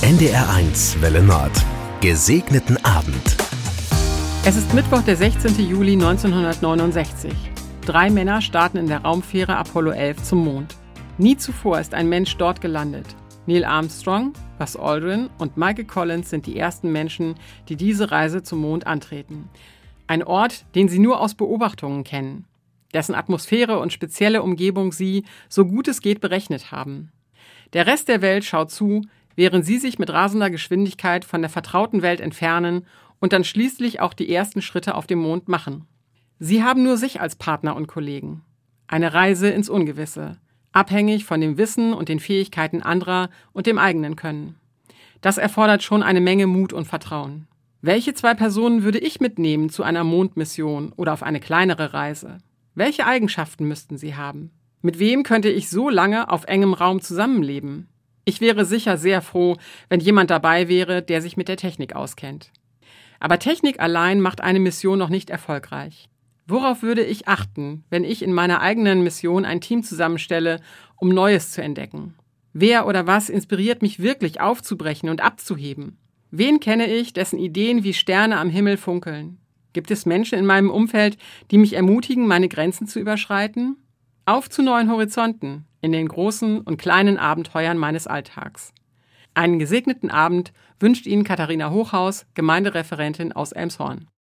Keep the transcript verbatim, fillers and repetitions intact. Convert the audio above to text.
N D R eins Welle Nord. Gesegneten Abend. Es ist Mittwoch, der sechzehnten Juli neunzehnhundertneunundsechzig. Drei Männer starten in der Raumfähre Apollo elf zum Mond. Nie zuvor ist ein Mensch dort gelandet. Neil Armstrong, Buzz Aldrin und Michael Collins sind die ersten Menschen, die diese Reise zum Mond antreten. Ein Ort, den sie nur aus Beobachtungen kennen, dessen Atmosphäre und spezielle Umgebung sie, so gut es geht, berechnet haben. Der Rest der Welt schaut zu, während sie sich mit rasender Geschwindigkeit von der vertrauten Welt entfernen und dann schließlich auch die ersten Schritte auf dem Mond machen. Sie haben nur sich als Partner und Kollegen. Eine Reise ins Ungewisse, abhängig von dem Wissen und den Fähigkeiten anderer und dem eigenen Können. Das erfordert schon eine Menge Mut und Vertrauen. Welche zwei Personen würde ich mitnehmen zu einer Mondmission oder auf eine kleinere Reise? Welche Eigenschaften müssten sie haben? Mit wem könnte ich so lange auf engem Raum zusammenleben? Ich wäre sicher sehr froh, wenn jemand dabei wäre, der sich mit der Technik auskennt. Aber Technik allein macht eine Mission noch nicht erfolgreich. Worauf würde ich achten, wenn ich in meiner eigenen Mission ein Team zusammenstelle, um Neues zu entdecken? Wer oder was inspiriert mich wirklich aufzubrechen und abzuheben? Wen kenne ich, dessen Ideen wie Sterne am Himmel funkeln? Gibt es Menschen in meinem Umfeld, die mich ermutigen, meine Grenzen zu überschreiten? Auf zu neuen Horizonten, in den großen und kleinen Abenteuern meines Alltags. Einen gesegneten Abend wünscht Ihnen Katharina Hochhaus, Gemeindereferentin aus Elmshorn.